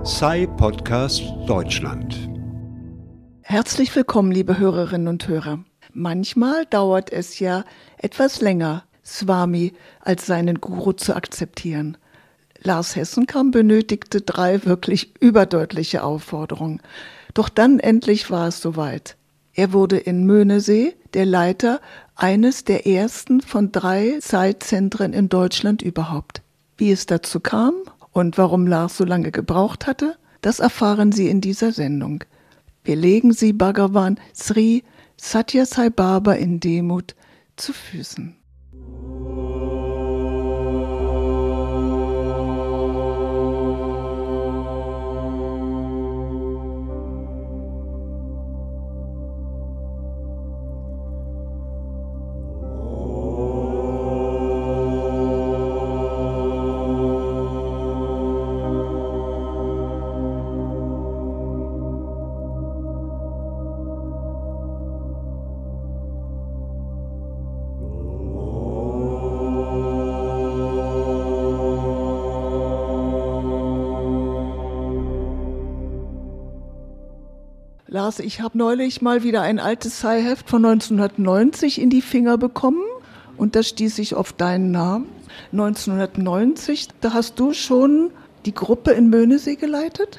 Sai Podcast Deutschland. Herzlich willkommen, liebe Hörerinnen und Hörer. Manchmal dauert es ja etwas länger, Swami als seinen Guru zu akzeptieren. Lars Hessenkamp benötigte 3 wirklich überdeutliche Aufforderungen. Doch dann endlich war es soweit. Er wurde in Möhnesee der Leiter eines der ersten von 3 Sai-Zentren in Deutschland überhaupt. Wie es dazu kam und warum Lars so lange gebraucht hatte, das erfahren Sie in dieser Sendung. Wir legen Sie Bhagavan Sri Sathya Sai Baba in Demut zu Füßen. Lars, ich habe neulich mal wieder ein altes Sai-Heft von 1990 in die Finger bekommen und da stieß ich auf deinen Namen. 1990, da hast du schon die Gruppe in Möhnesee geleitet?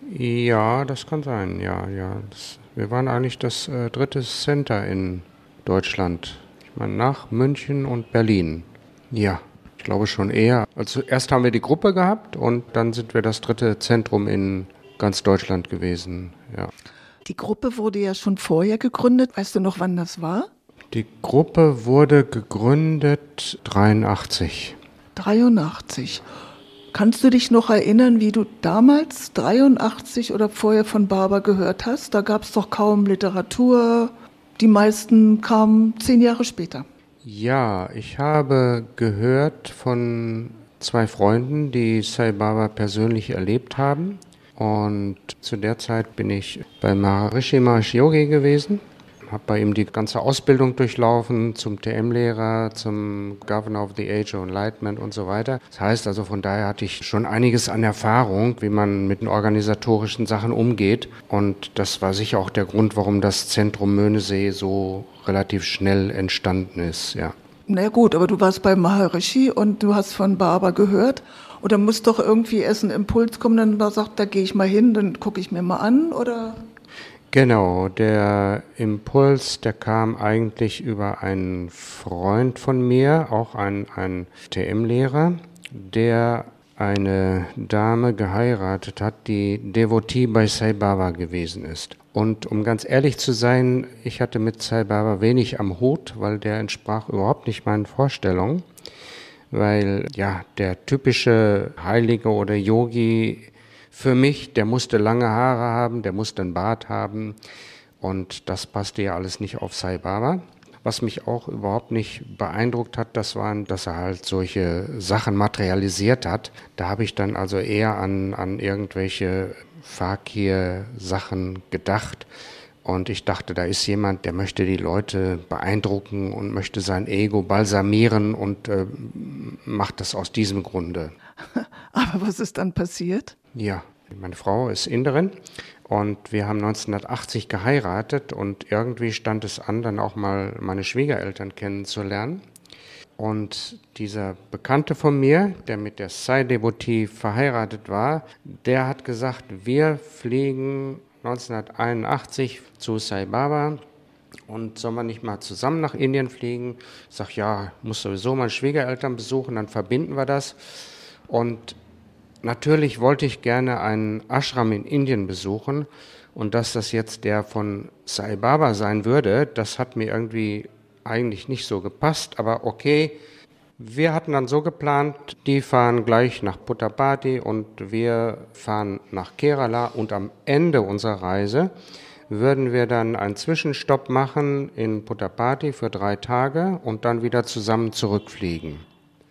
Ja, das kann sein, ja. Wir waren eigentlich das 3. Center in Deutschland. Ich meine, nach München und Berlin. Ja, ich glaube schon eher. Also erst haben wir die Gruppe gehabt und dann sind wir das 3. Zentrum in ganz Deutschland gewesen, ja. Die Gruppe wurde ja schon vorher gegründet. Weißt du noch, wann das war? Die Gruppe wurde gegründet 83. 83. Kannst du dich noch erinnern, wie du damals 83 oder vorher von Baba gehört hast? Da gab es doch kaum Literatur. Die meisten kamen 10 Jahre später. Ja, ich habe gehört von 2 Freunden, die Sai Baba persönlich erlebt haben. Und zu der Zeit bin ich bei Maharishi Mahesh Yogi gewesen, habe bei ihm die ganze Ausbildung durchlaufen zum TM-Lehrer, zum Governor of the Age of Enlightenment und so weiter. Das heißt also, von daher hatte ich schon einiges an Erfahrung, wie man mit den organisatorischen Sachen umgeht. Und das war sicher auch der Grund, warum das Zentrum Möhnesee so relativ schnell entstanden ist, ja. Na gut, aber du warst bei Maharishi und du hast von Baba gehört. Oder muss doch irgendwie erst ein Impuls kommen, dann da sagt, da gehe ich mal hin, dann gucke ich mir mal an, oder? Genau, der Impuls, der kam eigentlich über einen Freund von mir, auch ein TM-Lehrer, der eine Dame geheiratet hat, die Devotee bei Sai Baba gewesen ist. Und um ganz ehrlich zu sein, ich hatte mit Sai Baba wenig am Hut, weil der entsprach überhaupt nicht meinen Vorstellungen. Weil ja, der typische Heilige oder Yogi für mich, der musste lange Haare haben, der musste einen Bart haben und das passte ja alles nicht auf Sai Baba. Was mich auch überhaupt nicht beeindruckt hat, dass er halt solche Sachen materialisiert hat. Da habe ich dann also eher an irgendwelche Fakir-Sachen gedacht. Und ich dachte, da ist jemand, der möchte die Leute beeindrucken und möchte sein Ego balsamieren und macht das aus diesem Grunde. Aber was ist dann passiert? Ja, meine Frau ist Inderin und wir haben 1980 geheiratet und irgendwie stand es an, dann auch mal meine Schwiegereltern kennenzulernen. Und dieser Bekannte von mir, der mit der Sai-Devotee verheiratet war, der hat gesagt, wir fliegen 1981 zu Sai Baba und sollen wir nicht mal zusammen nach Indien fliegen? Ich sage, ja, muss sowieso meine Schwiegereltern besuchen, dann verbinden wir das. Und natürlich wollte ich gerne einen Ashram in Indien besuchen und dass das jetzt der von Sai Baba sein würde, das hat mir irgendwie eigentlich nicht so gepasst, aber okay. Wir hatten dann so geplant, die fahren gleich nach Puttaparthi und wir fahren nach Kerala und am Ende unserer Reise würden wir dann einen Zwischenstopp machen in Puttaparthi für 3 Tage und dann wieder zusammen zurückfliegen.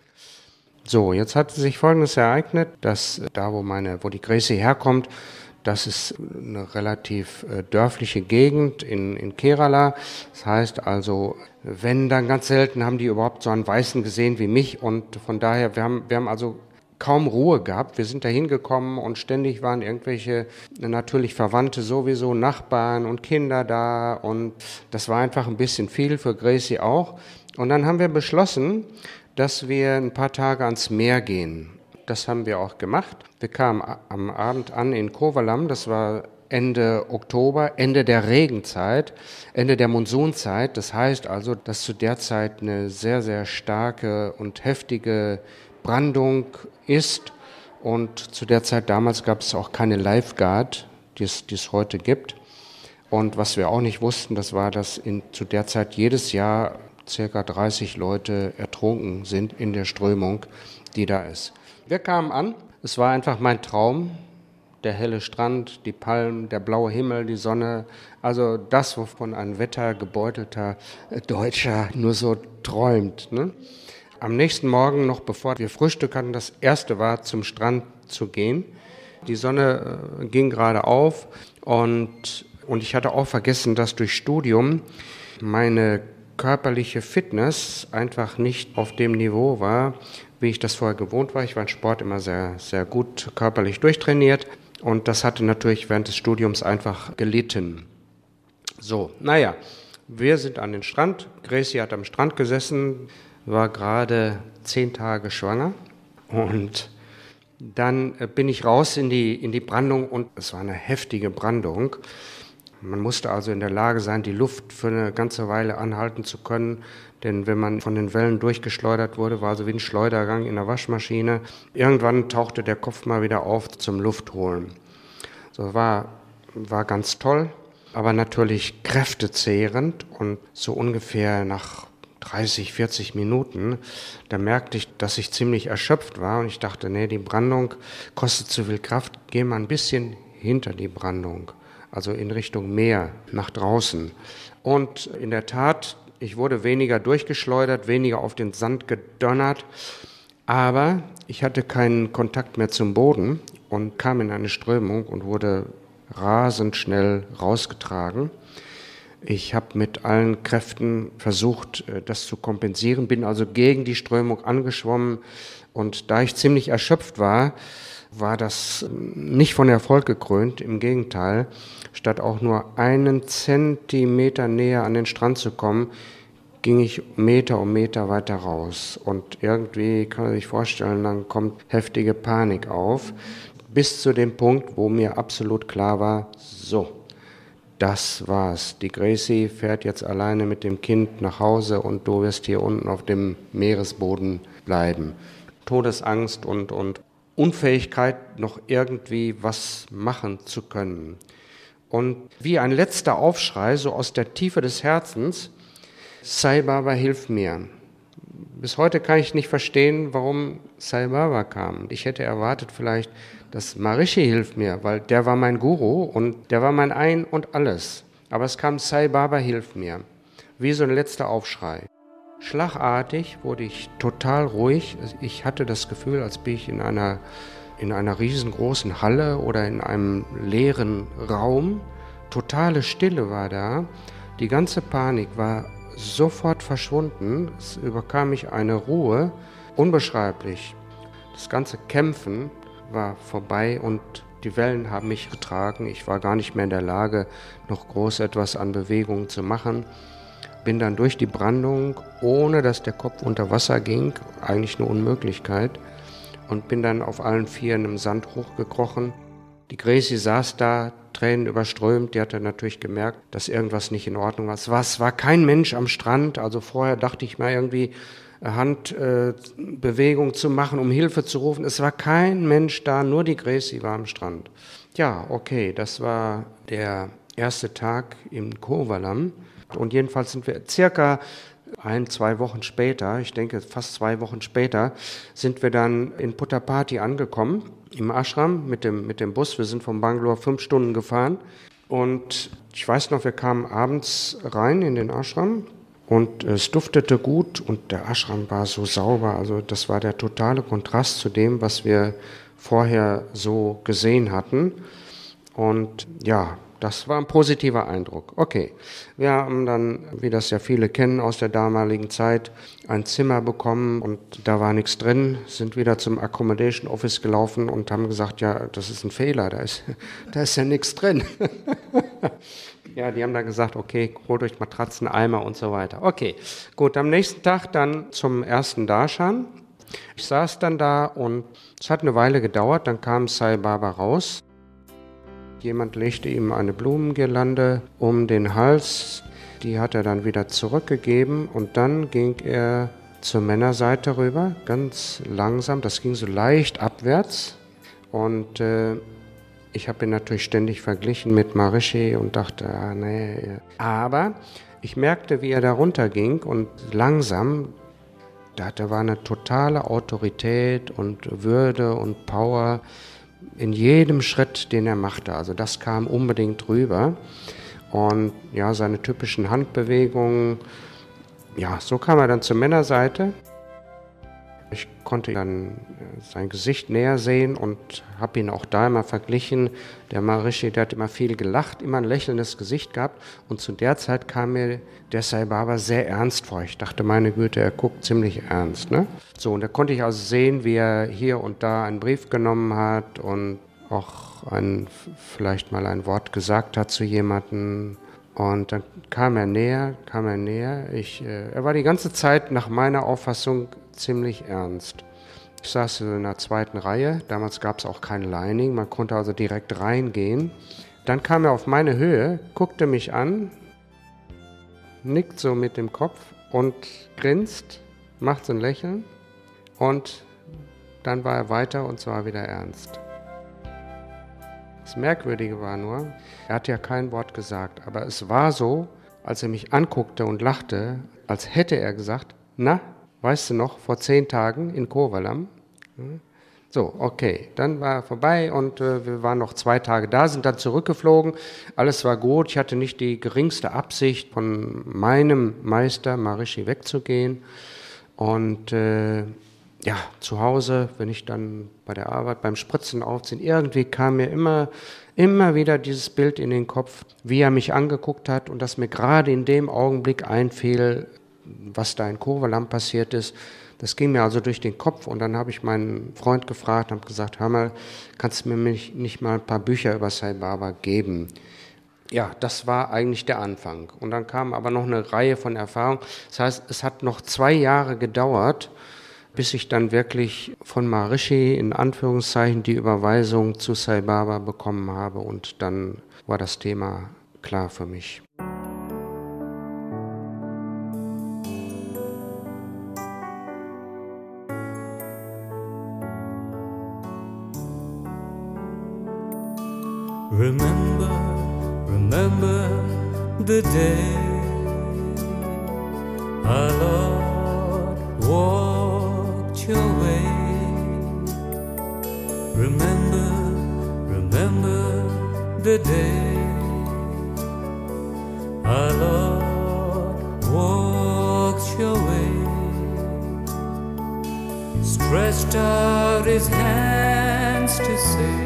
So, jetzt hat sich Folgendes ereignet, dass da, wo die Gracie herkommt, Das ist eine relativ dörfliche Gegend in Kerala. Das heißt also, wenn dann ganz selten haben die überhaupt so einen Weißen gesehen wie mich und von daher, wir haben also kaum Ruhe gehabt. Wir sind da hingekommen und ständig waren irgendwelche natürlich Verwandte sowieso, Nachbarn und Kinder da und das war einfach ein bisschen viel, für Gracie auch. Und dann haben wir beschlossen, dass wir ein paar Tage ans Meer gehen. Das haben wir auch gemacht. Wir kamen am Abend an in Kovalam, das war Ende Oktober, Ende der Regenzeit, Ende der Monsunzeit. Das heißt also, dass zu der Zeit eine sehr, sehr starke und heftige Brandung ist. Und zu der Zeit damals gab es auch keine Lifeguard, die es heute gibt. Und was wir auch nicht wussten, das war, dass zu der Zeit jedes Jahr ca. 30 Leute ertrunken sind in der Strömung, die da ist. Wir kamen an, es war einfach mein Traum. Der helle Strand, die Palmen, der blaue Himmel, die Sonne, also das, wovon ein wettergebeutelter Deutscher nur so träumt. Ne? Am nächsten Morgen, noch bevor wir Frühstück hatten, das erste war, zum Strand zu gehen. Die Sonne ging gerade auf und ich hatte auch vergessen, dass durch Studium meine körperliche Fitness einfach nicht auf dem Niveau war, wie ich das vorher gewohnt war. Ich war im Sport immer sehr, sehr gut körperlich durchtrainiert. Und das hatte natürlich während des Studiums einfach gelitten. So, naja, wir sind an den Strand. Gracie hat am Strand gesessen, war gerade 10 Tage schwanger. Und dann bin ich raus in die Brandung und es war eine heftige Brandung. Man musste also in der Lage sein, die Luft für eine ganze Weile anhalten zu können. Denn wenn man von den Wellen durchgeschleudert wurde, war so wie ein Schleudergang in der Waschmaschine. Irgendwann tauchte der Kopf mal wieder auf zum Luftholen. So war ganz toll, aber natürlich kräftezehrend. Und so ungefähr nach 30, 40 Minuten, da merkte ich, dass ich ziemlich erschöpft war. Und ich dachte, nee, die Brandung kostet zu viel Kraft. Geh mal ein bisschen hinter die Brandung, also in Richtung Meer, nach draußen. Und in der Tat, ich wurde weniger durchgeschleudert, weniger auf den Sand gedonnert, aber ich hatte keinen Kontakt mehr zum Boden und kam in eine Strömung und wurde rasend schnell rausgetragen. Ich habe mit allen Kräften versucht, das zu kompensieren, bin also gegen die Strömung angeschwommen und da ich ziemlich erschöpft war, war das nicht von Erfolg gekrönt, im Gegenteil. Statt auch nur 1 Zentimeter näher an den Strand zu kommen, ging ich Meter um Meter weiter raus. Und irgendwie, kann man sich vorstellen, dann kommt heftige Panik auf, bis zu dem Punkt, wo mir absolut klar war, so, das war's. Die Gracie fährt jetzt alleine mit dem Kind nach Hause und du wirst hier unten auf dem Meeresboden bleiben. Todesangst und Unfähigkeit, noch irgendwie was machen zu können. Und wie ein letzter Aufschrei, so aus der Tiefe des Herzens, Sai Baba, hilf mir. Bis heute kann ich nicht verstehen, warum Sai Baba kam. Ich hätte erwartet vielleicht, dass Maharishi hilft mir, weil der war mein Guru und der war mein Ein und Alles. Aber es kam Sai Baba, hilf mir. Wie so ein letzter Aufschrei. Schlagartig wurde ich total ruhig. Ich hatte das Gefühl, als bin ich in einer riesengroßen Halle oder in einem leeren Raum. Totale Stille war da. Die ganze Panik war sofort verschwunden. Es überkam mich eine Ruhe, unbeschreiblich. Das ganze Kämpfen war vorbei und die Wellen haben mich getragen. Ich war gar nicht mehr in der Lage, noch groß etwas an Bewegungen zu machen. Bin dann durch die Brandung, ohne dass der Kopf unter Wasser ging, eigentlich eine Unmöglichkeit, und bin dann auf allen Vieren im Sand hochgekrochen. Die Gracie saß da, Tränen überströmt, die hatte natürlich gemerkt, dass irgendwas nicht in Ordnung war. Es war kein Mensch am Strand, also vorher dachte ich mal irgendwie Handbewegung zu machen, um Hilfe zu rufen. Es war kein Mensch da, nur die Gracie war am Strand. Ja, okay, das war der erste Tag in Kovalam. Und jedenfalls sind wir circa 1-2 Wochen später, ich denke fast 2 Wochen später, sind wir dann in Puttaparthi angekommen, im Ashram mit dem Bus. Wir sind von Bangalore 5 Stunden gefahren. Und ich weiß noch, wir kamen abends rein in den Ashram und es duftete gut und der Ashram war so sauber. Also das war der totale Kontrast zu dem, was wir vorher so gesehen hatten. Und ja, das war ein positiver Eindruck. Okay, wir haben dann, wie das ja viele kennen aus der damaligen Zeit, ein Zimmer bekommen und da war nichts drin, sind wieder zum Accommodation Office gelaufen und haben gesagt, ja, das ist ein Fehler, da ist ja nichts drin. Ja, die haben dann gesagt, okay, holt euch Matratzen, Eimer und so weiter. Okay, gut, am nächsten Tag dann zum ersten Darshan. Ich saß dann da und es hat eine Weile gedauert, dann kam Sai Baba raus. Jemand legte ihm eine Blumengirlande um den Hals, die hat er dann wieder zurückgegeben und dann ging er zur Männerseite rüber, ganz langsam, das ging so leicht abwärts und ich habe ihn natürlich ständig verglichen mit Maharishi und dachte, nee. Aber ich merkte, wie er da runterging und langsam, da war eine totale Autorität und Würde und Power in jedem Schritt, den er machte. Also das kam unbedingt rüber. Und ja, seine typischen Handbewegungen, ja, so kam er dann zur Männerseite. Ich konnte dann sein Gesicht näher sehen und habe ihn auch da immer verglichen. Der Maharishi, der hat immer viel gelacht, immer ein lächelndes Gesicht gehabt. Und zu der Zeit kam mir der Sai Baba sehr ernst vor. Ich dachte, meine Güte, er guckt ziemlich ernst, ne? So, und da konnte ich also sehen, wie er hier und da einen Brief genommen hat und auch vielleicht mal ein Wort gesagt hat zu jemandem. Und dann kam er näher. Er war die ganze Zeit nach meiner Auffassung ziemlich ernst. Ich saß in der zweiten Reihe, damals gab es auch kein Lining, man konnte also direkt reingehen. Dann kam er auf meine Höhe, guckte mich an, nickt so mit dem Kopf und grinst, macht so ein Lächeln und dann war er weiter und zwar wieder ernst. Das Merkwürdige war nur, er hat ja kein Wort gesagt, aber es war so, als er mich anguckte und lachte, als hätte er gesagt, na, weißt du noch, vor 10 Tagen in Kovalam? So, okay, dann war er vorbei und wir waren noch 2 Tage da, sind dann zurückgeflogen. Alles war gut, ich hatte nicht die geringste Absicht, von meinem Meister Maharishi wegzugehen. Und ja, zu Hause, wenn ich dann bei der Arbeit, beim Spritzen aufziehen, irgendwie kam mir immer wieder dieses Bild in den Kopf, wie er mich angeguckt hat und dass mir gerade in dem Augenblick einfiel, was da in Kovalam passiert ist. Das ging mir also durch den Kopf und dann habe ich meinen Freund gefragt und habe gesagt, hör mal, kannst du mir nicht mal ein paar Bücher über Sai Baba geben? Ja, das war eigentlich der Anfang. Und dann kam aber noch eine Reihe von Erfahrungen. Das heißt, es hat noch 2 Jahre gedauert, bis ich dann wirklich von Maharishi in Anführungszeichen die Überweisung zu Sai Baba bekommen habe und dann war das Thema klar für mich. Remember the day our Lord walked your way. Remember the day our Lord walked your way. Stretched out his hands to say,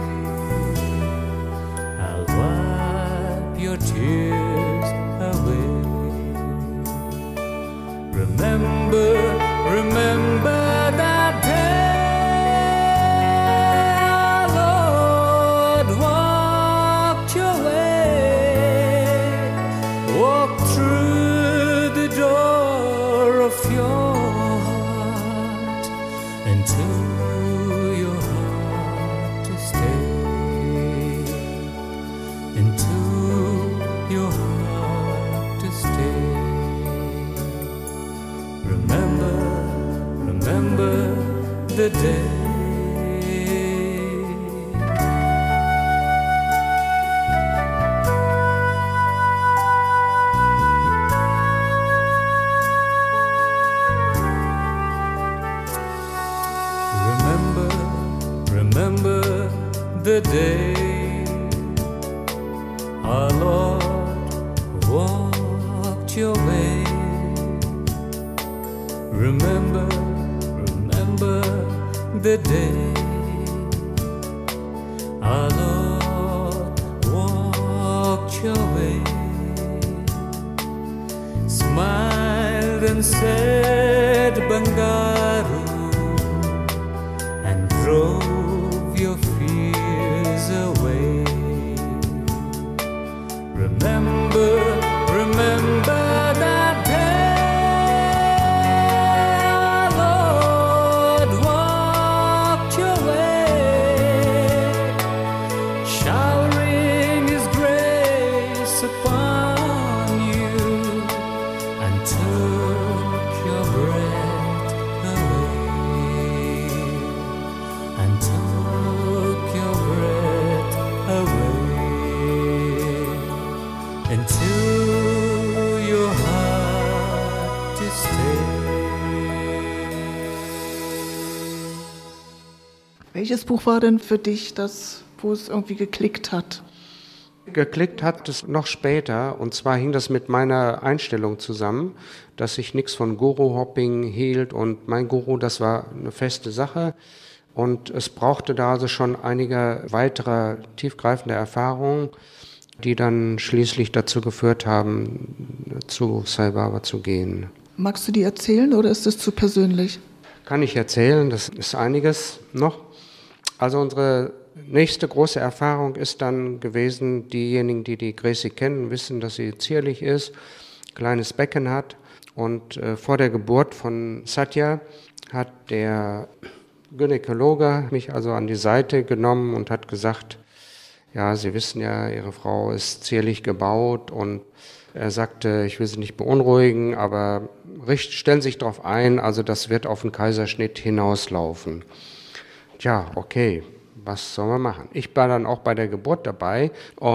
your tears away. Remember that day our Lord walked your way, walked through the door of your heart into your heart to stay, into your heart to stay. Remember the day. Remember the day our Lord walked your way. Remember the day our Lord walked said Bangaru and drove your fears away. Remember that day our Lord walked your way, showering His grace upon you and took your breath away, and took your breath away into your heart to stay. Welches Buch war denn für dich das, wo es irgendwie geklickt hat? Geklickt hat es noch später, und zwar hing das mit meiner Einstellung zusammen, dass ich nichts von Guru-Hopping hielt, und mein Guru, das war eine feste Sache, und es brauchte da also schon einige weitere tiefgreifende Erfahrungen, die dann schließlich dazu geführt haben, zu Sai Baba zu gehen. Magst du die erzählen oder ist es zu persönlich? Kann ich erzählen, das ist einiges noch. Also unsere nächste große Erfahrung ist dann gewesen, diejenigen, die die Gracie kennen, wissen, dass sie zierlich ist, kleines Becken hat, und vor der Geburt von Satya hat der Gynäkologe mich also an die Seite genommen und hat gesagt, ja, Sie wissen ja, Ihre Frau ist zierlich gebaut, und er sagte, ich will Sie nicht beunruhigen, aber stellen Sie sich darauf ein, also das wird auf den Kaiserschnitt hinauslaufen. Tja, okay, was soll man machen? Ich war dann auch bei der Geburt dabei,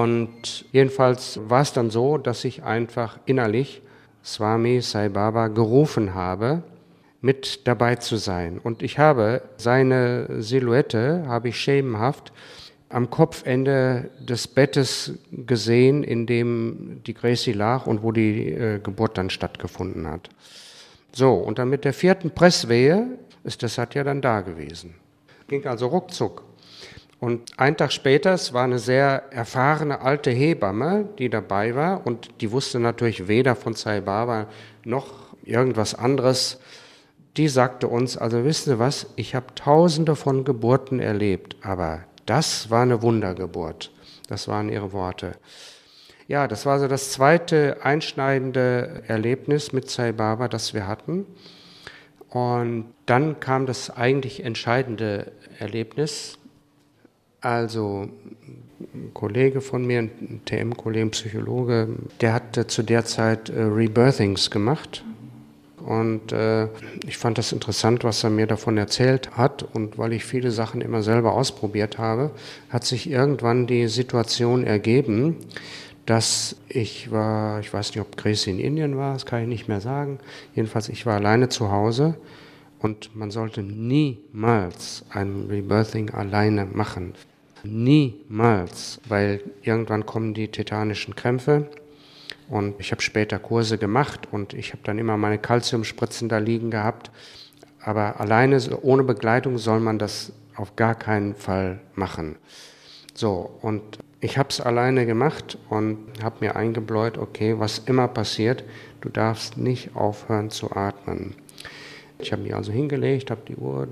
und jedenfalls war es dann so, dass ich einfach innerlich Swami Sai Baba gerufen habe, mit dabei zu sein. Und ich habe seine Silhouette, habe ich schemenhaft am Kopfende des Bettes gesehen, in dem die Gracie lag und wo die Geburt dann stattgefunden hat. So, und dann mit der 4. Presswehe ist das Satya dann da gewesen. Ging also ruckzuck. Und einen Tag später, es war eine sehr erfahrene alte Hebamme, die dabei war, und die wusste natürlich weder von Sai Baba noch irgendwas anderes. Die sagte uns, also wissen Sie was, ich habe Tausende von Geburten erlebt, aber das war eine Wundergeburt. Das waren ihre Worte. Ja, das war so das zweite einschneidende Erlebnis mit Sai Baba, das wir hatten. Und dann kam das eigentlich entscheidende Erlebnis. Also ein Kollege von mir, ein TM-Kollege, ein Psychologe, der hatte zu der Zeit Rebirthings gemacht. Und ich fand das interessant, was er mir davon erzählt hat. Und weil ich viele Sachen immer selber ausprobiert habe, hat sich irgendwann die Situation ergeben, dass ich weiß nicht, ob Gracie in Indien war, das kann ich nicht mehr sagen. Jedenfalls, ich war alleine zu Hause, und man sollte niemals ein Rebirthing alleine machen. Niemals, weil irgendwann kommen die tetanischen Krämpfe. Und ich habe später Kurse gemacht, und ich habe dann immer meine Calciumspritzen da liegen gehabt. Aber alleine, ohne Begleitung, soll man das auf gar keinen Fall machen. So, und ich habe es alleine gemacht und habe mir eingebläut, okay, was immer passiert, du darfst nicht aufhören zu atmen. Ich habe mich also hingelegt, habe die Uhr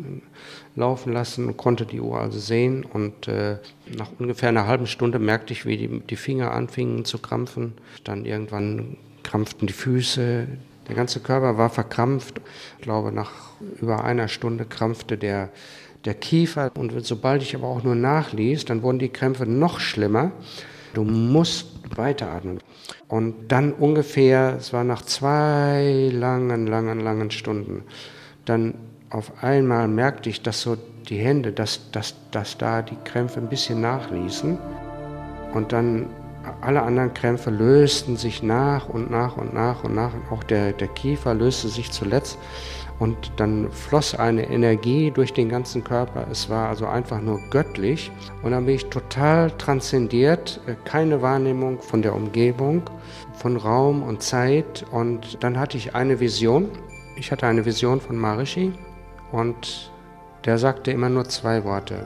laufen lassen und konnte die Uhr also sehen, und nach ungefähr einer halben Stunde merkte ich, wie die Finger anfingen zu krampfen. Dann irgendwann krampften die Füße, der ganze Körper war verkrampft. Ich glaube, nach über einer Stunde krampfte der Kiefer, und sobald ich aber auch nur nachließ, dann wurden die Krämpfe noch schlimmer. Du musst weiteratmen. Und dann ungefähr, es war nach 2 langen Stunden, dann auf einmal merkte ich, dass so die Hände, dass da die Krämpfe ein bisschen nachließen. Und dann alle anderen Krämpfe lösten sich nach und nach. Auch der Kiefer löste sich zuletzt. Und dann floss eine Energie durch den ganzen Körper. Es war also einfach nur göttlich. Und dann bin ich total transzendiert, keine Wahrnehmung von der Umgebung, von Raum und Zeit. Und dann hatte ich eine Vision. Ich hatte eine Vision von Maharishi, und der sagte immer nur 2 Worte.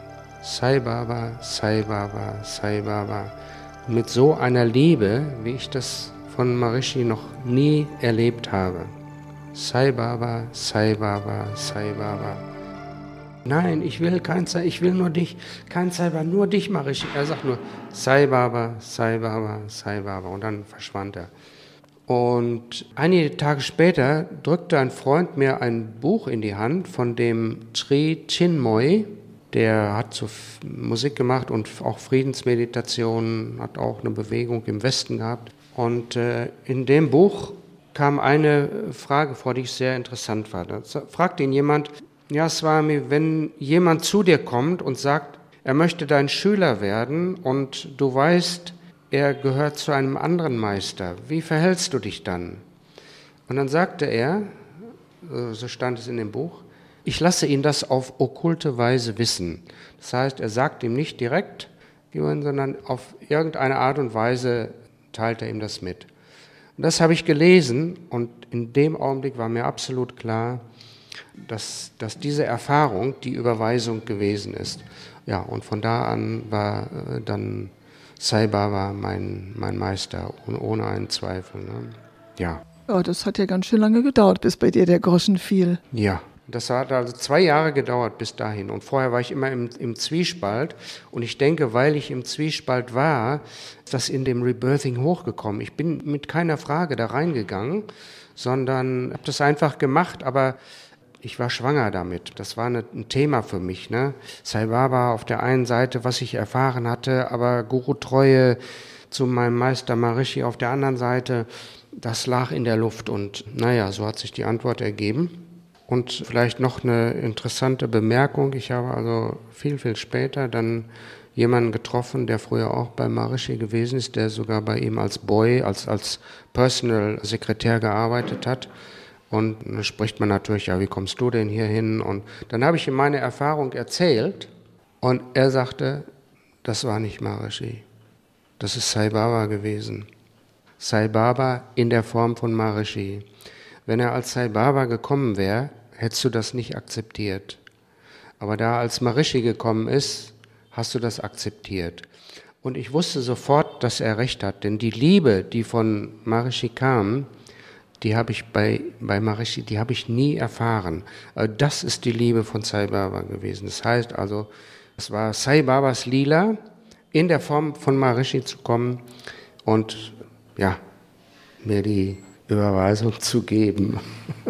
Sai Baba, Sai Baba, Sai Baba. Mit so einer Liebe, wie ich das von Maharishi noch nie erlebt habe. Sai Baba, Sai Baba, Sai Baba. Nein, ich will kein Sai, ich will nur dich, kein Sai Baba, nur dich mache ich. Er sagt nur Sai Baba, Sai Baba, Sai Baba und dann verschwand er. Und einige Tage später drückte ein Freund mir ein Buch in die Hand von dem Sri Chinmoy. Der hat so Musik gemacht und auch Friedensmeditationen, hat auch eine Bewegung im Westen gehabt. Und in dem Buch kam eine Frage vor, die ich sehr interessant fand. Da fragte ihn jemand, ja Swami, wenn jemand zu dir kommt und sagt, er möchte dein Schüler werden und du weißt, er gehört zu einem anderen Meister, wie verhältst du dich dann? Und dann sagte er, so stand es in dem Buch, ich lasse ihn das auf okkulte Weise wissen. Das heißt, er sagt ihm nicht direkt, sondern auf irgendeine Art und Weise teilt er ihm das mit. Und das habe ich gelesen und in dem Augenblick war mir absolut klar, dass diese Erfahrung die Überweisung gewesen ist. Ja, und von da an war dann Sai Baba mein Meister, ohne einen Zweifel. Ne? Ja. Ja, das hat ja ganz schön lange gedauert, bis bei dir der Groschen fiel. Ja. Das hat also 2 Jahre gedauert bis dahin. Und vorher war ich immer im Zwiespalt. Und ich denke, weil ich im Zwiespalt war, ist das in dem Rebirthing hochgekommen. Ich bin mit keiner Frage da reingegangen, sondern habe das einfach gemacht. Aber ich war schwanger damit. Das war ein Thema für mich. Ne? Sai Baba auf der einen Seite, was ich erfahren hatte, aber Guru-Treue zu meinem Meister Maharishi auf der anderen Seite, das lag in der Luft. Und naja, so hat sich die Antwort ergeben. Und vielleicht noch eine interessante Bemerkung. Ich habe also viel später dann jemanden getroffen, der früher auch bei Maharishi gewesen ist, der sogar bei ihm als Boy, als Personal Sekretär gearbeitet hat. Und dann spricht man natürlich, ja, wie kommst du denn hier hin? Und dann habe ich ihm meine Erfahrung erzählt und er sagte, das war nicht Maharishi, das ist Sai Baba gewesen. Sai Baba in der Form von Maharishi. Wenn er als Sai Baba gekommen wäre, hättest du das nicht akzeptiert. Aber da er als Maharishi gekommen ist, hast du das akzeptiert. Und ich wusste sofort, dass er recht hat, denn die Liebe, die von Maharishi kam, die habe ich bei Maharishi, die habe ich nie erfahren. Das ist die Liebe von Sai Baba gewesen. Das heißt also, es war Sai Babas Lila, in der Form von Maharishi zu kommen und ja, mir die Überweisung zu geben.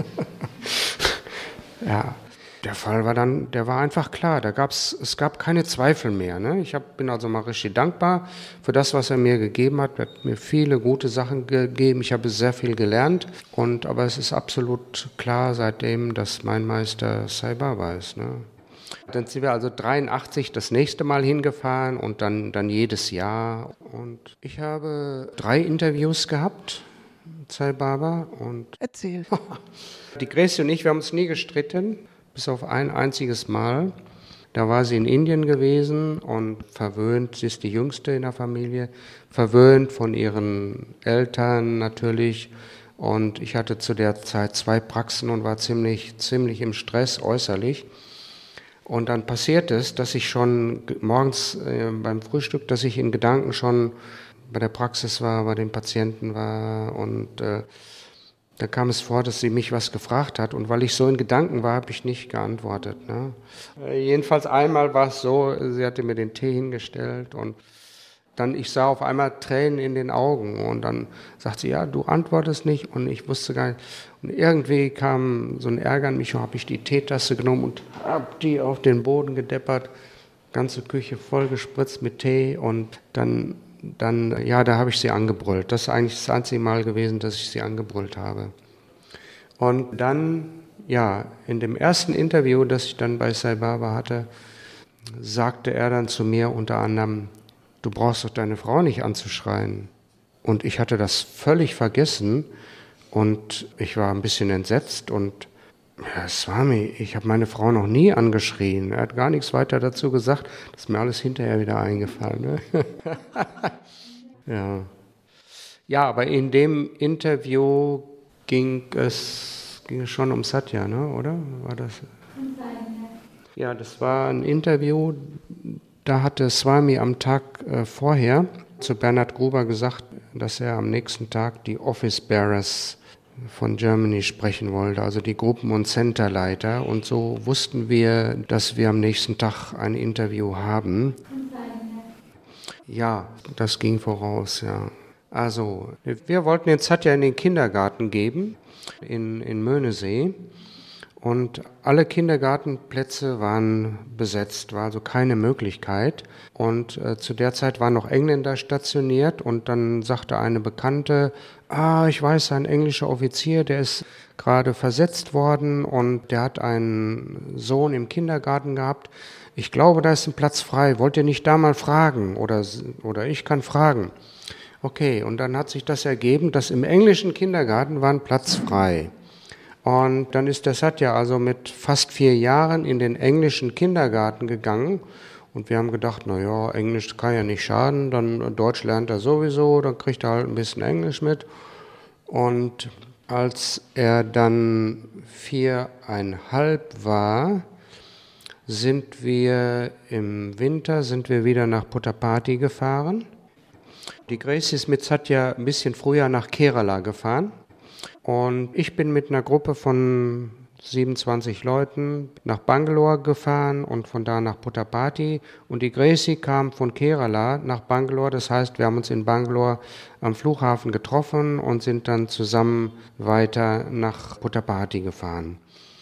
Ja, der Fall war dann, der war einfach klar, es gab keine Zweifel mehr. Ne? Bin also Maharishi dankbar für das, was er mir gegeben hat. Er hat mir viele gute Sachen gegeben, ich habe sehr viel gelernt. Aber es ist absolut klar seitdem, dass mein Meister Sai Baba ist. Ne? Dann sind wir also 1983 das nächste Mal hingefahren und dann jedes Jahr. Und ich habe 3 Interviews gehabt. Sai Baba und erzähl. Die Gracie und ich, wir haben uns nie gestritten, bis auf ein einziges Mal. Da war sie in Indien gewesen und verwöhnt, sie ist die Jüngste in der Familie, verwöhnt von ihren Eltern natürlich. Und ich hatte zu der Zeit 2 Praxen und war ziemlich im Stress äußerlich. Und dann passiert es, dass ich schon morgens beim Frühstück, dass ich in Gedanken schon bei der Praxis war, bei den Patienten war und da kam es vor, dass sie mich was gefragt hat und weil ich so in Gedanken war, habe ich nicht geantwortet. Ne? Jedenfalls einmal war es so, sie hatte mir den Tee hingestellt und dann, ich sah auf einmal Tränen in den Augen und dann sagt sie, ja, du antwortest nicht und ich wusste gar nicht. Und irgendwie kam so ein Ärger an mich und habe ich die Teetasse genommen und habe die auf den Boden gedeppert, ganze Küche voll gespritzt mit Tee und dann, ja, da habe ich sie angebrüllt. Das ist eigentlich das einzige Mal gewesen, dass ich sie angebrüllt habe. Und dann, ja, in dem ersten Interview, das ich dann bei Sai Baba hatte, sagte er dann zu mir unter anderem, du brauchst doch deine Frau nicht anzuschreien. Und ich hatte das völlig vergessen und ich war ein bisschen entsetzt und ja, Swami, ich habe meine Frau noch nie angeschrien. Er hat gar nichts weiter dazu gesagt. Das ist mir alles hinterher wieder eingefallen. Ne? Ja, aber in dem Interview ging es schon um Satya, ne? Oder? War das? Ja, das war ein Interview, da hatte Swami am Tag vorher zu Bernhard Gruber gesagt, dass er am nächsten Tag die Office Bearers von Germany sprechen wollte, also die Gruppen- und Centerleiter. Und so wussten wir, dass wir am nächsten Tag ein Interview haben. Ja, das ging voraus, ja. Also, wir wollten den Satya in den Kindergarten geben, in Möhnesee. Und alle Kindergartenplätze waren besetzt, war also keine Möglichkeit. Und zu der Zeit waren noch Engländer stationiert und dann sagte eine Bekannte, ich weiß, ein englischer Offizier, der ist gerade versetzt worden und der hat einen Sohn im Kindergarten gehabt. Ich glaube, da ist ein Platz frei. Wollt ihr nicht da mal fragen? Oder ich kann fragen. Okay, und dann hat sich das ergeben, dass im englischen Kindergarten war ein Platz frei. Und dann ist der Satya also mit fast 4 Jahren in den englischen Kindergarten gegangen. Und wir haben gedacht, naja, Englisch kann ja nicht schaden, dann Deutsch lernt er sowieso, dann kriegt er halt ein bisschen Englisch mit. Und als er dann 4,5 war, sind wir im Winter wieder nach Puttaparthi gefahren. Die Gracie ist mit Satya ein bisschen früher nach Kerala gefahren. Und ich bin mit einer Gruppe von 27 Leuten nach Bangalore gefahren und von da nach Puttaparthi. Und die Gracie kam von Kerala nach Bangalore. Das heißt, wir haben uns in Bangalore am Flughafen getroffen und sind dann zusammen weiter nach Puttaparthi gefahren.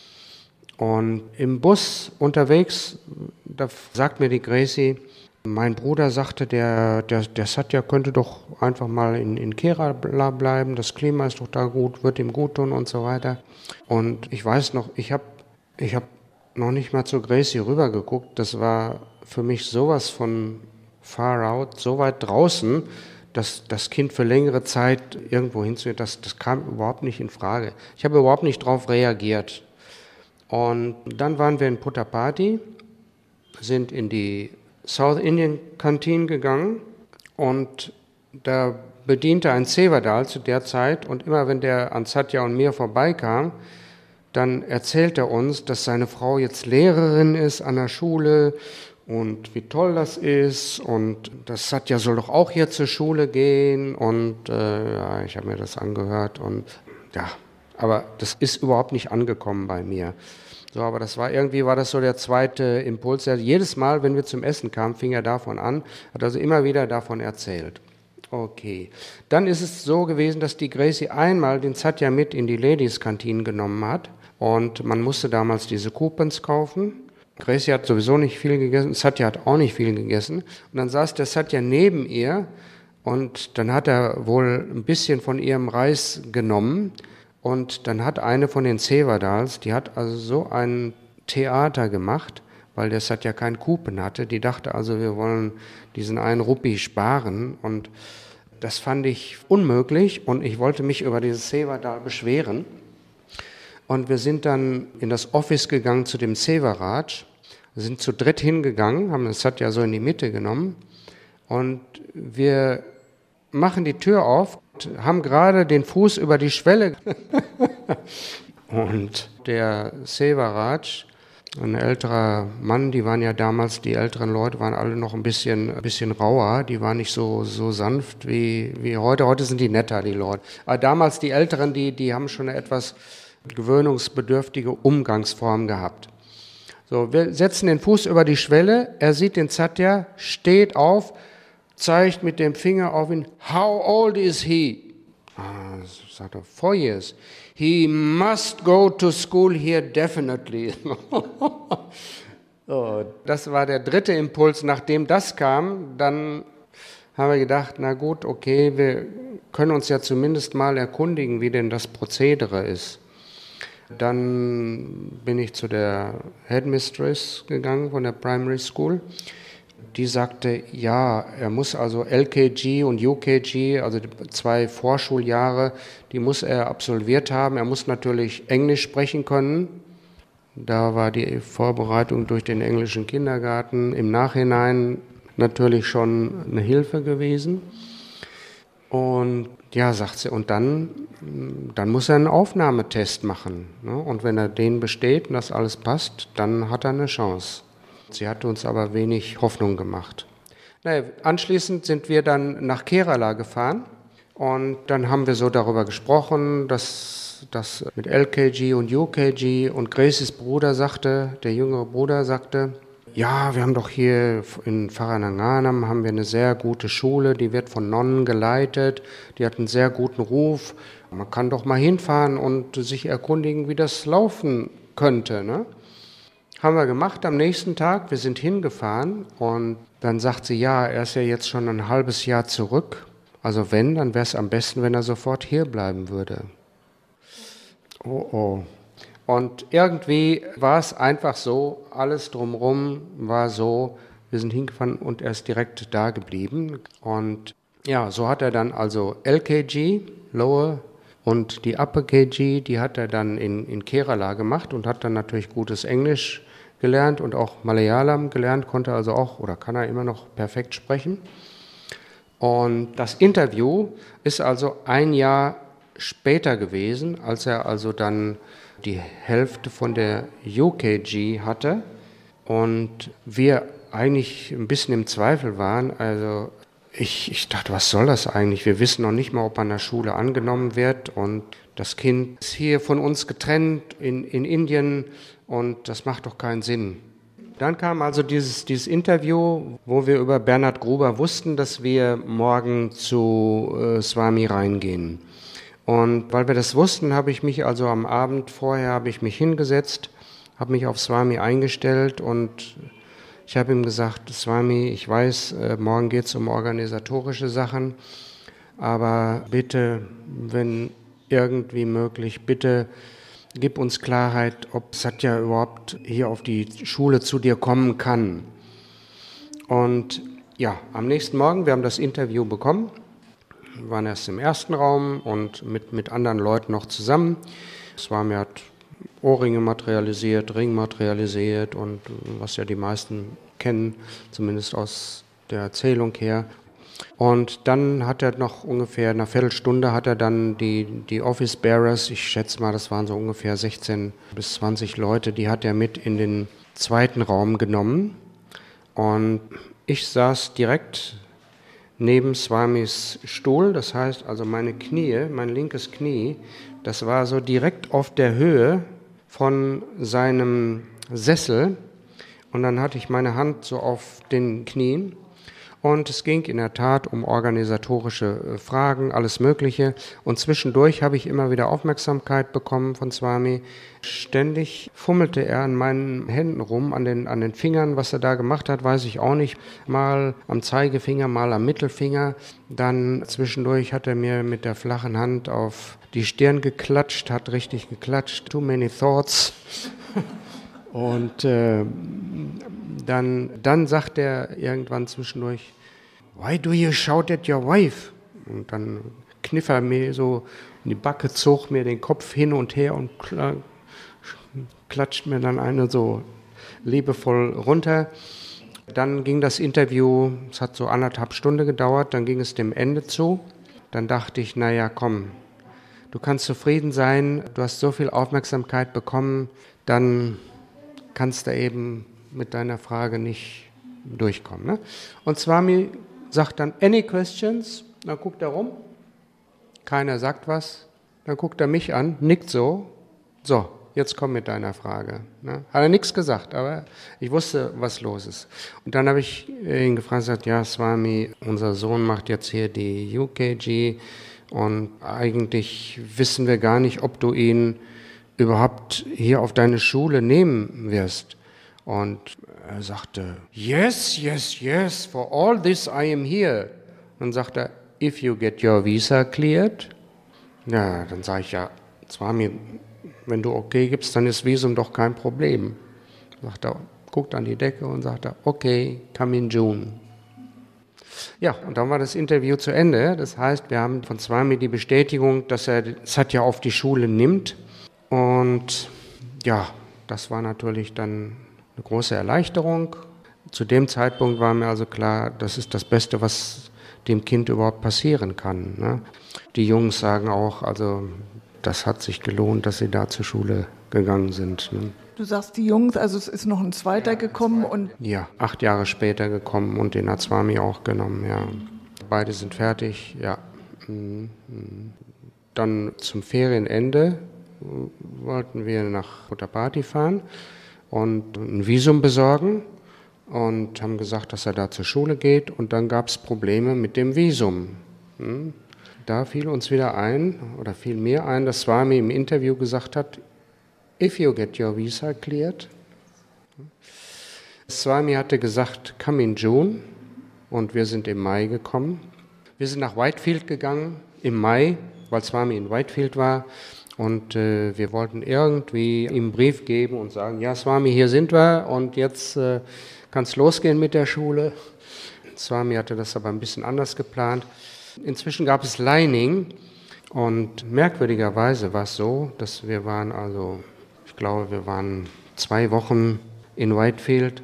Und im Bus unterwegs, da sagt mir die Gracie, mein Bruder sagte, der Satya könnte doch einfach mal in Kerala bleiben, das Klima ist doch da gut, wird ihm gut tun und so weiter. Und ich weiß noch, ich hab noch nicht mal zur Gracie rübergeguckt, das war für mich sowas von far out, so weit draußen, dass das Kind für längere Zeit irgendwo hinzugehen, das kam überhaupt nicht in Frage. Ich habe überhaupt nicht darauf reagiert. Und dann waren wir in Puttaparthi, sind in die South Indian Canteen gegangen und da bediente ein Sevadal zu der Zeit und immer wenn der an Satya und mir vorbeikam, dann erzählt er uns, dass seine Frau jetzt Lehrerin ist an der Schule und wie toll das ist und das Satya soll doch auch hier zur Schule gehen und ja, ich habe mir das angehört und ja, aber das ist überhaupt nicht angekommen bei mir. So, aber war das so der zweite Impuls. Jedes Mal, wenn wir zum Essen kamen, fing er davon an, hat also immer wieder davon erzählt. Okay. Dann ist es so gewesen, dass die Gracie einmal den Satya mit in die Ladies-Kantine genommen hat und man musste damals diese Coupons kaufen. Gracie hat sowieso nicht viel gegessen, Satya hat auch nicht viel gegessen. Und dann saß der Satya neben ihr und dann hat er wohl ein bisschen von ihrem Reis genommen. Und dann hat eine von den Sevadals, die hat also so ein Theater gemacht, weil der Satya keinen Coupon hatte. Die dachte also, wir wollen diesen 1 Rupee sparen. Und das fand ich unmöglich und ich wollte mich über dieses Sevadal beschweren. Und wir sind dann in das Office gegangen zu dem Sevaraj, sind zu dritt hingegangen, haben das Satya so in die Mitte genommen und wir machen die Tür auf, haben gerade den Fuß über die Schwelle und der Sevaraj, ein älterer Mann, die waren ja damals, die älteren Leute waren alle noch ein bisschen rauer, die waren nicht so sanft wie heute. Heute sind die netter, die Leute. Aber damals die Älteren, die haben schon eine etwas gewöhnungsbedürftige Umgangsform gehabt. So, wir setzen den Fuß über die Schwelle, er sieht den Satya, steht auf, zeigt mit dem Finger auf ihn, how old is he? Sagt er, 4 years. He must go to school here definitely. So, das war der dritte Impuls. Nachdem das kam, dann haben wir gedacht, na gut, okay, wir können uns ja zumindest mal erkundigen, wie denn das Prozedere ist. Dann bin ich zu der Headmistress gegangen von der Primary School. Die sagte, ja, er muss also LKG und UKG, also 2 Vorschuljahre, die muss er absolviert haben. Er muss natürlich Englisch sprechen können. Da war die Vorbereitung durch den englischen Kindergarten im Nachhinein natürlich schon eine Hilfe gewesen. Und ja, sagt sie, und dann muss er einen Aufnahmetest machen. Ne? Und wenn er den besteht und das alles passt, dann hat er eine Chance. Sie hat uns aber wenig Hoffnung gemacht. Naja, anschließend sind wir dann nach Kerala gefahren und dann haben wir so darüber gesprochen, dass das mit LKG und UKG und Gracies Bruder sagte, der jüngere Bruder sagte, ja, wir haben doch hier in Pharananganam haben wir eine sehr gute Schule, die wird von Nonnen geleitet, die hat einen sehr guten Ruf. Man kann doch mal hinfahren und sich erkundigen, wie das laufen könnte, ne? Haben wir gemacht am nächsten Tag, wir sind hingefahren und dann sagt sie, ja, er ist ja jetzt schon ein halbes Jahr zurück. Also wenn, dann wäre es am besten, wenn er sofort hier bleiben würde. Oh. Und irgendwie war es einfach so, alles drumherum war so, wir sind hingefahren und er ist direkt da geblieben. Und ja, so hat er dann also LKG, Lower, und die Upper KG, die hat er dann in Kerala gemacht und hat dann natürlich gutes Englisch gelernt und auch Malayalam gelernt, konnte also auch oder kann er immer noch perfekt sprechen. Und das Interview ist also ein Jahr später gewesen, als er also dann die Hälfte von der UKG hatte und wir eigentlich ein bisschen im Zweifel waren. Also ich dachte, was soll das eigentlich? Wir wissen noch nicht mal, ob an der Schule angenommen wird und das Kind ist hier von uns getrennt in Indien und das macht doch keinen Sinn. Dann kam also dieses Interview, wo wir über Bernhard Gruber wussten, dass wir morgen zu Swami reingehen. Und weil wir das wussten, habe ich mich also am Abend vorher hingesetzt, habe mich auf Swami eingestellt und ich habe ihm gesagt, Swami, ich weiß, morgen geht es um organisatorische Sachen, aber bitte, wenn irgendwie möglich, bitte gib uns Klarheit, ob Satya überhaupt hier auf die Schule zu dir kommen kann. Und ja, am nächsten Morgen, wir haben das Interview bekommen, wir waren erst im ersten Raum und mit anderen Leuten noch zusammen. Swami hat Ohrringe materialisiert, Ring materialisiert und was ja die meisten kennen, zumindest aus der Erzählung her. Und dann hat er noch ungefähr eine Viertelstunde hat er dann die Office Bearers, ich schätze mal, das waren so ungefähr 16 bis 20 Leute, die hat er mit in den zweiten Raum genommen. Und ich saß direkt neben Swamis Stuhl, das heißt also meine Knie, mein linkes Knie, das war so direkt auf der Höhe von seinem Sessel und dann hatte ich meine Hand so auf den Knien und es ging in der Tat um organisatorische Fragen, alles Mögliche und zwischendurch habe ich immer wieder Aufmerksamkeit bekommen von Swami. Ständig fummelte er an meinen Händen rum, an den Fingern, was er da gemacht hat, weiß ich auch nicht. Mal am Zeigefinger, mal am Mittelfinger. Dann zwischendurch hat er mir mit der flachen Hand auf die Stirn geklatscht, hat richtig geklatscht. Too many thoughts. Und dann sagt er irgendwann zwischendurch, why do you shout at your wife? Und dann kniff er mir so in die Backe, zog mir den Kopf hin und her und klatscht mir dann eine so liebevoll runter. Dann ging das Interview, es hat so 1,5 Stunden gedauert, dann ging es dem Ende zu. Dann dachte ich, naja, komm, du kannst zufrieden sein, du hast so viel Aufmerksamkeit bekommen, dann kannst du eben mit deiner Frage nicht durchkommen. Ne? Und Swami sagt dann, any questions? Dann guckt er rum, keiner sagt was, dann guckt er mich an, nickt so, jetzt komm mit deiner Frage. Ne? Hat er nichts gesagt, aber ich wusste, was los ist. Und dann habe ich ihn gefragt, gesagt, ja Swami, unser Sohn macht jetzt hier die UKG und eigentlich wissen wir gar nicht, ob du ihn überhaupt hier auf deine Schule nehmen wirst. Und er sagte, yes, for all this I am here. Dann sagt er, if you get your visa cleared. Ja, dann sage ich, ja, Swami, wenn du okay gibst, dann ist Visum doch kein Problem. Sagt er, guckt an die Decke und sagt, okay, come in June. Ja, und dann war das Interview zu Ende. Das heißt, wir haben von Swami die Bestätigung, dass er Satya auf die Schule nimmt. Und ja, das war natürlich dann eine große Erleichterung. Zu dem Zeitpunkt war mir also klar, das ist das Beste, was dem Kind überhaupt passieren kann. Ne? Die Jungs sagen auch, also das hat sich gelohnt, dass sie da zur Schule gegangen sind. Ne? Du sagst die Jungs, also es ist noch ein zweiter gekommen und... Ja, 8 Jahre später gekommen und den hat Swami auch genommen, ja. Beide sind fertig, ja. dann zum Ferienende wollten wir nach Cotabato fahren und ein Visum besorgen und haben gesagt, dass er da zur Schule geht, und dann gab es Probleme mit dem Visum. Da fiel uns wieder ein, oder fiel mir ein, dass Swami im Interview gesagt hat, if you get your visa cleared. Swami hatte gesagt, come in June, und wir sind im Mai gekommen. Wir sind nach Whitefield gegangen im Mai, weil Swami in Whitefield war, und wir wollten irgendwie ihm einen Brief geben und sagen, ja Swami, hier sind wir und jetzt kann es losgehen mit der Schule. Swami hatte das aber ein bisschen anders geplant. Inzwischen gab es Lining, und merkwürdigerweise war es so, dass wir waren ich glaube, wir waren 2 Wochen in Whitefield,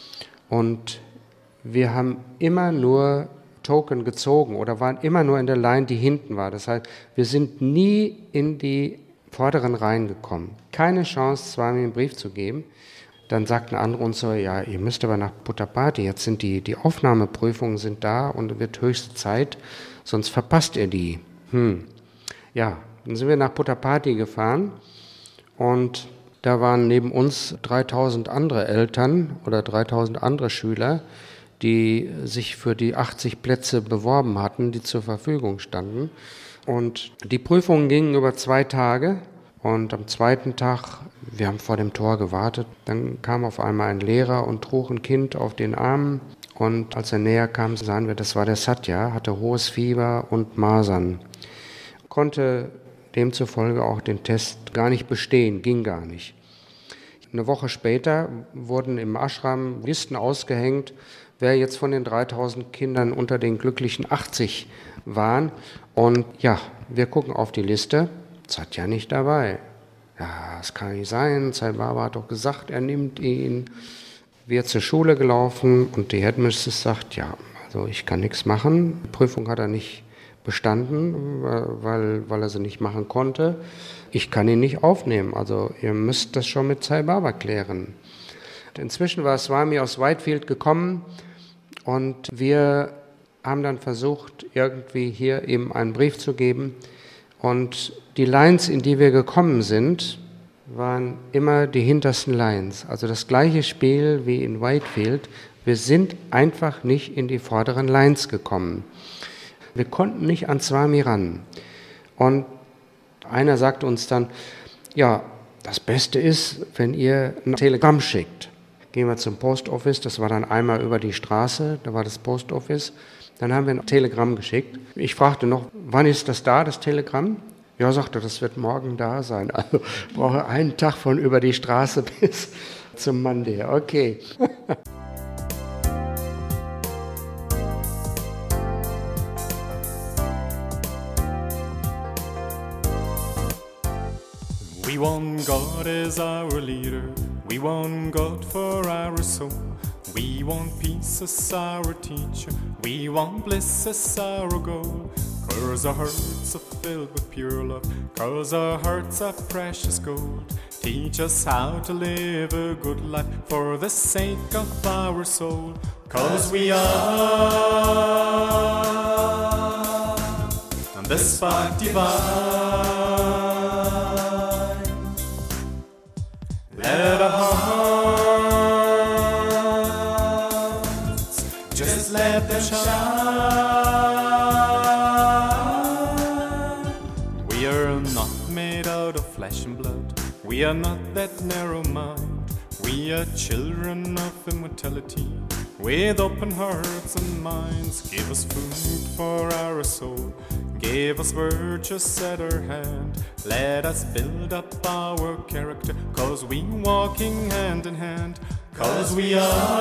und wir haben immer nur Token gezogen oder waren immer nur in der Line, die hinten war. Das heißt, wir sind nie in die vorderen Reihen gekommen. Keine Chance, Swami einen Brief zu geben. Dann sagten andere uns so, ja, ihr müsst aber nach Puttaparthi, jetzt sind die Aufnahmeprüfungen sind da und es wird höchste Zeit, sonst verpasst ihr die. Ja, dann sind wir nach Puttaparthi gefahren, und da waren neben uns 3000 andere Eltern oder 3000 andere Schüler, die sich für die 80 Plätze beworben hatten, die zur Verfügung standen. Und die Prüfungen gingen über 2 Tage, und am 2. Tag, wir haben vor dem Tor gewartet, dann kam auf einmal ein Lehrer und trug ein Kind auf den Armen, und als er näher kam, sahen wir, das war der Satya, hatte hohes Fieber und Masern, konnte demzufolge auch den Test gar nicht bestehen, ging gar nicht. Eine Woche später wurden im Ashram Listen ausgehängt, wer jetzt von den 3000 Kindern unter den glücklichen 80 waren. Und ja, wir gucken auf die Liste, Satya nicht dabei. Ja, das kann nicht sein, Sai Baba hat doch gesagt, er nimmt ihn. Wir zur Schule gelaufen, und die Headmistress sagt, ja, also ich kann nichts machen. Die Prüfung hat er nicht bestanden, weil er sie nicht machen konnte. Ich kann ihn nicht aufnehmen, also ihr müsst das schon mit Sai Baba klären. Inzwischen war Swami aus Whitefield gekommen, und wir haben dann versucht, irgendwie hier ihm einen Brief zu geben. Und die Lines, in die wir gekommen sind, waren immer die hintersten Lines. Also das gleiche Spiel wie in Whitefield. Wir sind einfach nicht in die vorderen Lines gekommen. Wir konnten nicht an Swami ran. Und einer sagte uns dann, ja, das Beste ist, wenn ihr ein Telegramm schickt. Gehen wir zum Post Office, das war dann einmal über die Straße, da war das Post Office. Dann haben wir ein Telegramm geschickt. Ich fragte noch, wann ist das da, das Telegramm? Ja, sagte, das wird morgen da sein. Also brauche einen Tag von über die Straße bis zum Monday. Okay. We want God as our leader. We want God for our soul. We want peace as our teacher. We want bliss as our goal. 'Cause our hearts are filled with pure love. 'Cause our hearts are precious gold. Teach us how to live a good life for the sake of our soul. 'Cause we are the spark divine. Let our hearts just let them shine. We are not made out of flesh and blood. We are not that narrow mind. We are children of immortality, with open hearts and minds. Give us food for our soul. Give us virtues at our hand. Let us build up our character, 'cause we walking hand in hand. 'Cause we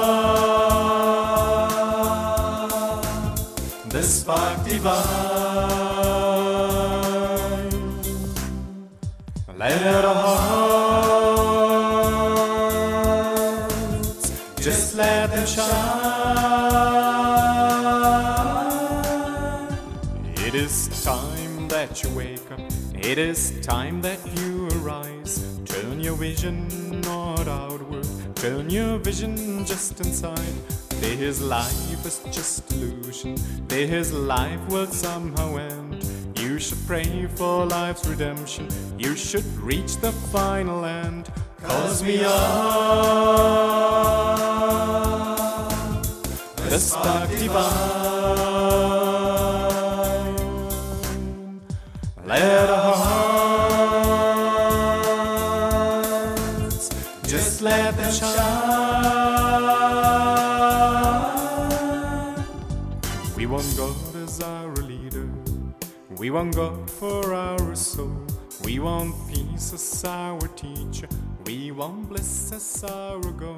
are the spark divine. Let our hearts just let them shine. It is time that you wake up. It is time that you arise. Turn your vision not outward. Turn your vision just inside. This life is just illusion. This life will somehow end. You You should pray for life's redemption. You should reach the final end. 'Cause we are the spark divine. Let our hearts just let them shine. We want God as our leader. We want God for our soul. We want peace as our teacher. We want bliss as our goal.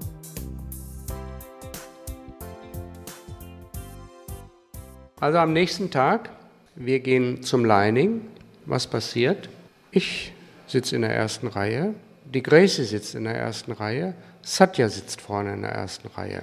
Also am nächsten Tag, wir gehen zum Lining. Was passiert? Ich sitze in der ersten Reihe, die Gracie sitzt in der ersten Reihe, Satya sitzt vorne in der ersten Reihe.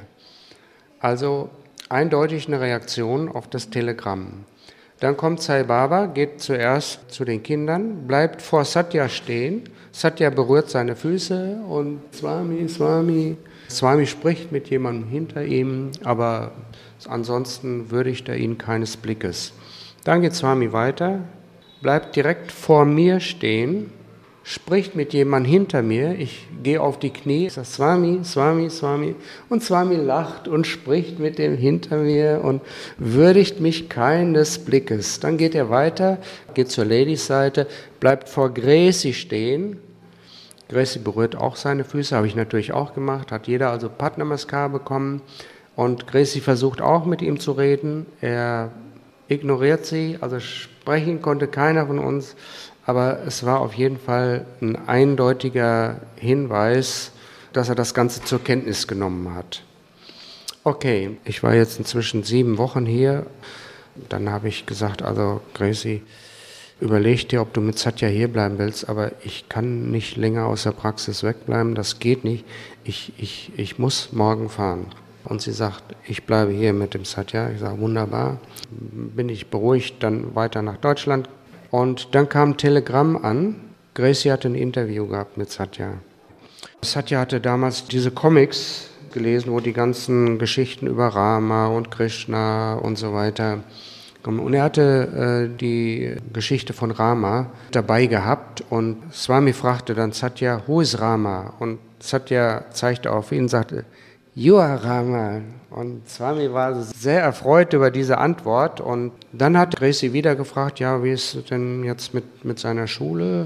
Also eindeutig eine Reaktion auf das Telegramm. Dann kommt Sai Baba, geht zuerst zu den Kindern, bleibt vor Satya stehen. Satya berührt seine Füße und Swami, Swami. Swami spricht mit jemandem hinter ihm, aber ansonsten würdigt er ihn keines Blickes. Dann geht Swami weiter, bleibt direkt vor mir stehen, spricht mit jemandem hinter mir. Ich gehe auf die Knie, sage Swami, Swami, Swami. Und Swami lacht und spricht mit dem hinter mir und würdigt mich keines Blickes. Dann geht er weiter, geht zur Ladies-Seite, bleibt vor Gracie stehen. Gracie berührt auch seine Füße, habe ich natürlich auch gemacht. Hat jeder also Padnamaskar bekommen. Und Gracie versucht auch mit ihm zu reden. Er ignoriert sie, also sprechen konnte keiner von uns. Aber es war auf jeden Fall ein eindeutiger Hinweis, dass er das Ganze zur Kenntnis genommen hat. Okay, ich war jetzt inzwischen 7 Wochen hier. Dann habe ich gesagt, also Gracie, überleg dir, ob du mit Satya hier bleiben willst, aber ich kann nicht länger aus der Praxis wegbleiben, das geht nicht. Ich muss morgen fahren. Und sie sagt, ich bleibe hier mit dem Satya. Ich sage, wunderbar. Bin ich beruhigt, dann weiter nach Deutschland. Und dann kam ein Telegramm an. Gracie hatte ein Interview gehabt mit Satya. Satya hatte damals diese Comics gelesen, wo die ganzen Geschichten über Rama und Krishna und so weiter. Und er hatte die Geschichte von Rama dabei gehabt. Und Swami fragte dann Satya, who is Rama? Und Satya zeigte auf ihn und sagte, you are Rama. Und Swami war sehr erfreut über diese Antwort. Und dann hat Gracie wieder gefragt, ja, wie ist es denn jetzt mit seiner Schule?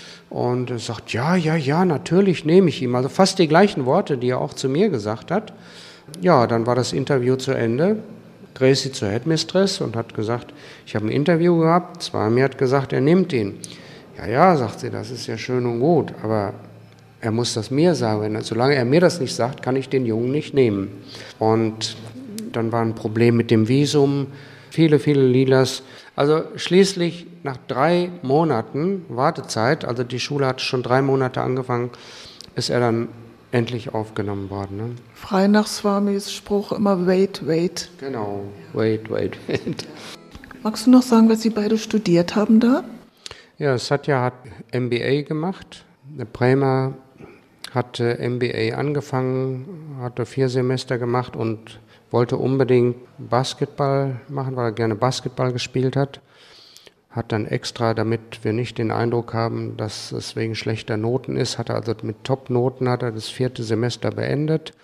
Und er sagt, ja, natürlich nehme ich ihn. Also fast die gleichen Worte, die er auch zu mir gesagt hat. Ja, dann war das Interview zu Ende. Gracie zur Headmistress und hat gesagt, ich habe ein Interview gehabt. Swami hat gesagt, er nimmt ihn. Ja, sagt sie, das ist ja schön und gut, aber er muss das mir sagen. Solange er mir das nicht sagt, kann ich den Jungen nicht nehmen. Und dann war ein Problem mit dem Visum, viele Lilas. Also schließlich nach 3 Monaten Wartezeit, also die Schule hatte schon 3 Monate angefangen, ist er dann endlich aufgenommen worden. Ne? Frei nach Swamis Spruch immer wait. Genau, wait. Magst du noch sagen, was Sie beide studiert haben da? Ja, Satya hat MBA gemacht. Der Prema hatte MBA angefangen, hatte 4 Semester gemacht und wollte unbedingt Basketball machen, weil er gerne Basketball gespielt hat. Hat dann extra, damit wir nicht den Eindruck haben, dass es wegen schlechter Noten ist, hat er also mit Top-Noten hat er das 4. Semester beendet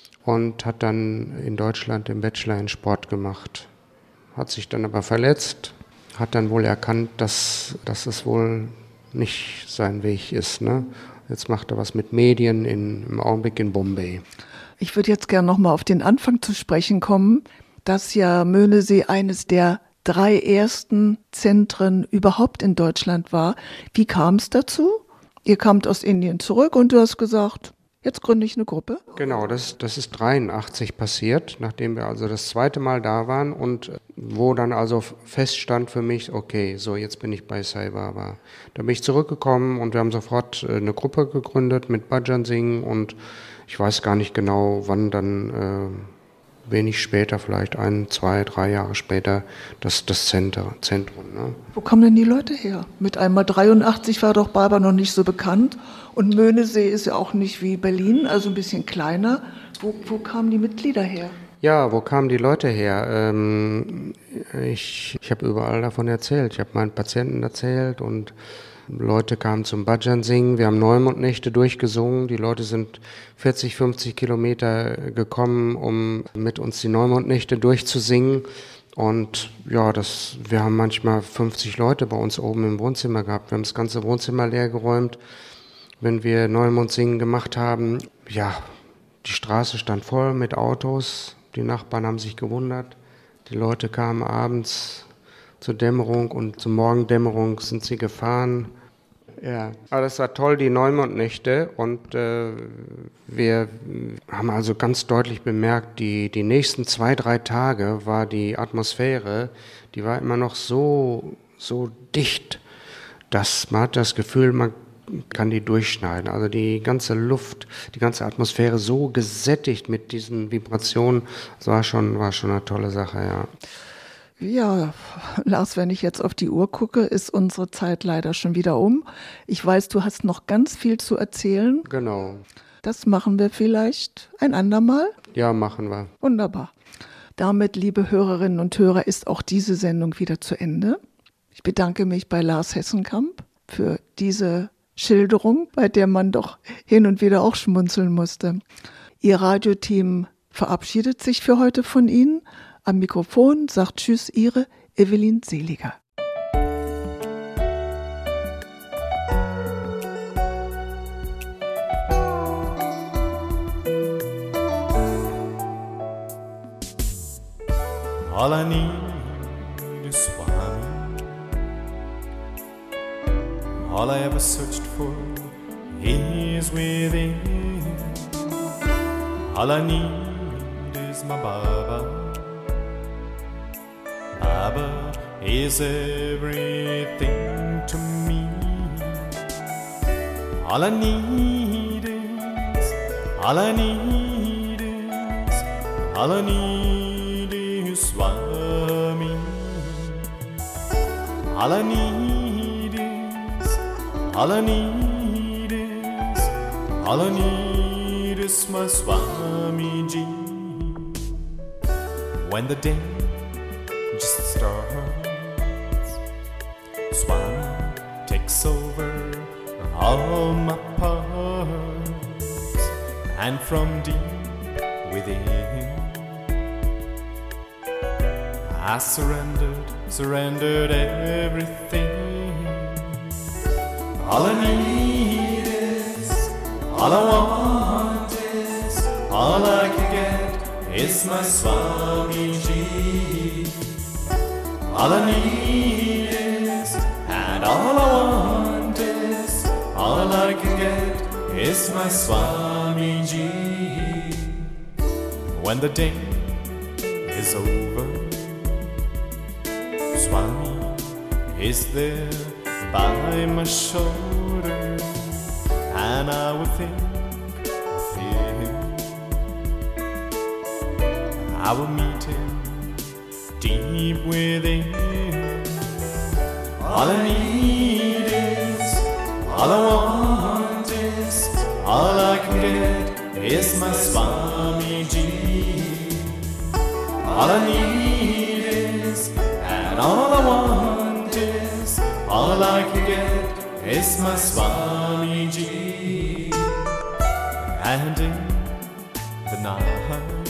und hat dann in Deutschland den Bachelor in Sport gemacht. Hat sich dann aber verletzt, hat dann wohl erkannt, dass es wohl nicht sein Weg ist. Ne? Jetzt macht er was mit Medien im Augenblick in Bombay. Ich würde jetzt gerne nochmal auf den Anfang zu sprechen kommen, dass ja Möhnesee eines der 3 ersten Zentren überhaupt in Deutschland war. Wie kam es dazu? Ihr kamt aus Indien zurück und du hast gesagt, jetzt gründe ich eine Gruppe. Genau, das ist 83 passiert, nachdem wir also das 2. Mal da waren und wo dann also feststand für mich, okay, so jetzt bin ich bei Sai Baba. Da bin ich zurückgekommen und wir haben sofort eine Gruppe gegründet mit Bhajan Singh und ich weiß gar nicht genau, wann dann wenig später, vielleicht 1, 2, 3 Jahre später, das Zentrum. Ne? Wo kommen denn die Leute her? Mit einmal 83 war doch Baba noch nicht so bekannt und Möhnesee ist ja auch nicht wie Berlin, also ein bisschen kleiner. Wo kamen die Mitglieder her? Ja, wo kamen die Leute her? Ich habe überall davon erzählt. Ich habe meinen Patienten erzählt und Leute kamen zum Bhajan singen. Wir haben Neumondnächte durchgesungen. Die Leute sind 40, 50 Kilometer gekommen, um mit uns die Neumondnächte durchzusingen. Und ja, wir haben manchmal 50 Leute bei uns oben im Wohnzimmer gehabt. Wir haben das ganze Wohnzimmer leer geräumt, wenn wir Neumondsingen gemacht haben. Ja, die Straße stand voll mit Autos. Die Nachbarn haben sich gewundert. Die Leute kamen abends zur Dämmerung und zur Morgendämmerung sind sie gefahren. Ja, aber das war toll, die Neumondnächte. Und wir haben also ganz deutlich bemerkt, die nächsten 2-3 Tage war die Atmosphäre, die war immer noch so dicht, dass man hat das Gefühl, man kann die durchschneiden. Also die ganze Luft, die ganze Atmosphäre so gesättigt mit diesen Vibrationen, das war schon eine tolle Sache, ja. Ja, Lars, wenn ich jetzt auf die Uhr gucke, ist unsere Zeit leider schon wieder um. Ich weiß, du hast noch ganz viel zu erzählen. Genau. Das machen wir vielleicht ein andermal. Ja, machen wir. Wunderbar. Damit, liebe Hörerinnen und Hörer, ist auch diese Sendung wieder zu Ende. Ich bedanke mich bei Lars Hessenkamp für diese Schilderung, bei der man doch hin und wieder auch schmunzeln musste. Ihr Radioteam verabschiedet sich für heute von Ihnen. Am Mikrofon sagt Tschüss, Ihre Evelyn Seliger. All I need is Swami. All I ever searched for is within. All I need is my Baba. Baba is everything to me. All I need is, all I need is, all I need is Swami. All I need is, all I need is, all I need is my Swamiji. When the day just starts, Swami takes over all my parts, and from deep within I surrendered everything. All I need is, all I want is, all I can get is my Swamiji. All I need is, and all I want is, all I can get is my Swamiji. When the day is over, Swami is there by my shoulder, and I will think of him. I will meet him deep within. All I need is, all I want is, all I can get is my Swamiji. All I need is, and all I want is, all I can get is my Swamiji. And in the night,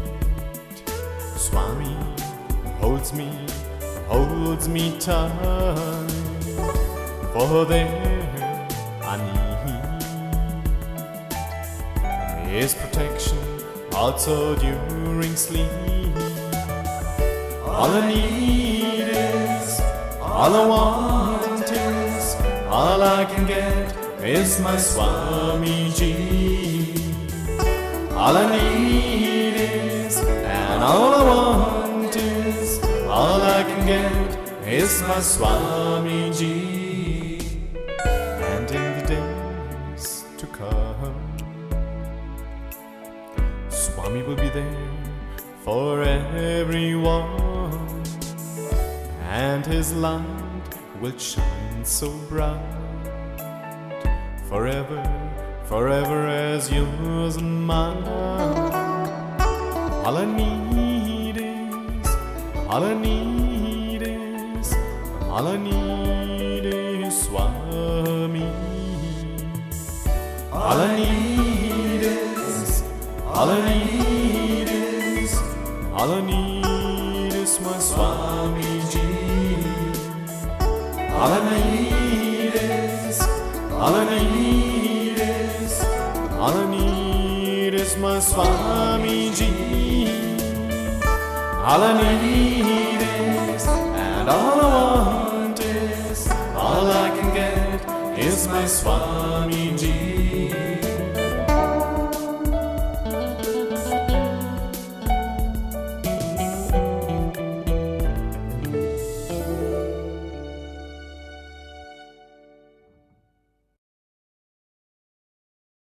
Swami holds me tight, for there I need His protection also during sleep. All I need is, all I want is, all I can get is my Swamiji. All I need is, and all I want is, all I can get is my Swamiji. And in the days to come, Swami will be there for everyone, and His light will shine so bright, forever, forever as yours and mine. All I need is, all I need is, all I need is Swami. All I need is, all I need is, all I need is my Swamiji. All I need is, all I need is, all I need is my Swamiji. All I need is, and all I want is, all I can get is my Swamiji.